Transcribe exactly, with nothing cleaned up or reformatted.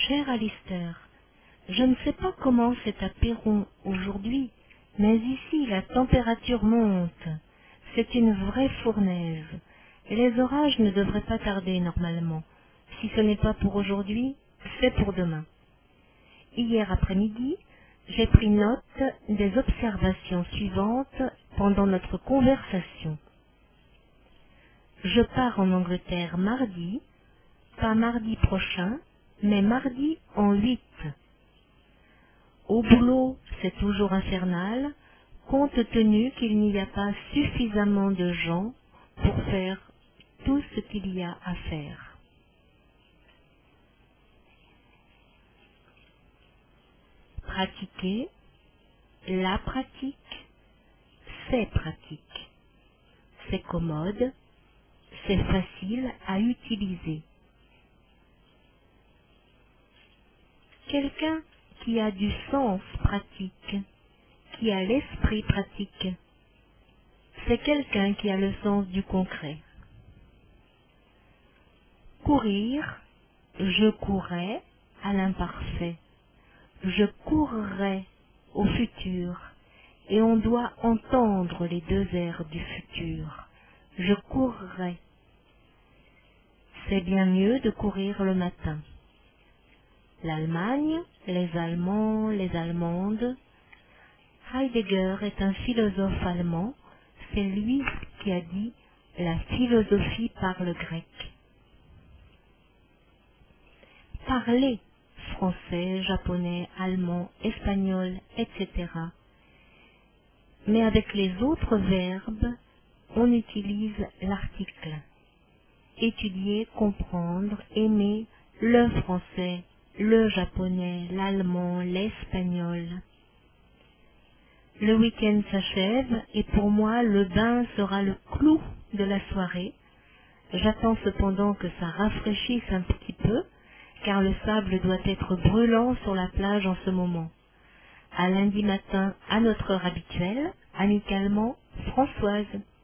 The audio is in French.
Cher Alister, je ne sais pas comment c'est à Perron aujourd'hui, mais ici la température monte. C'est une vraie fournaise. Et les orages ne devraient pas tarder normalement. Si ce n'est pas pour aujourd'hui, c'est pour demain. Hier après-midi, j'ai pris note des observations suivantes pendant notre conversation. Je pars en Angleterre mardi, pas mardi prochain, mais mardi en huit. Au boulot, c'est toujours infernal, compte tenu qu'il n'y a pas suffisamment de gens pour faire tout ce qu'il y a à faire. Pratiquer, la pratique, c'est pratique. C'est commode, c'est facile à utiliser. Quelqu'un qui a du sens pratique, qui a l'esprit pratique, c'est quelqu'un qui a le sens du concret. Courir, je courais à l'imparfait, je courrais au futur, et on doit entendre les deux airs du futur. Je courrais. C'est bien mieux de courir le matin. L'Allemagne, les Allemands, les Allemandes. Heidegger est un philosophe allemand, c'est lui qui a dit « la philosophie parle grec ». Parler français, japonais, allemand, espagnol, et cetera. Mais avec les autres verbes, on utilise l'article. Étudier, comprendre, aimer le français, le japonais, l'allemand, l'espagnol. Le week-end s'achève et pour moi le bain sera le clou de la soirée. J'attends cependant que ça rafraîchisse un petit peu, car le sable doit être brûlant sur la plage en ce moment. À lundi matin à notre heure habituelle, amicalement, Françoise.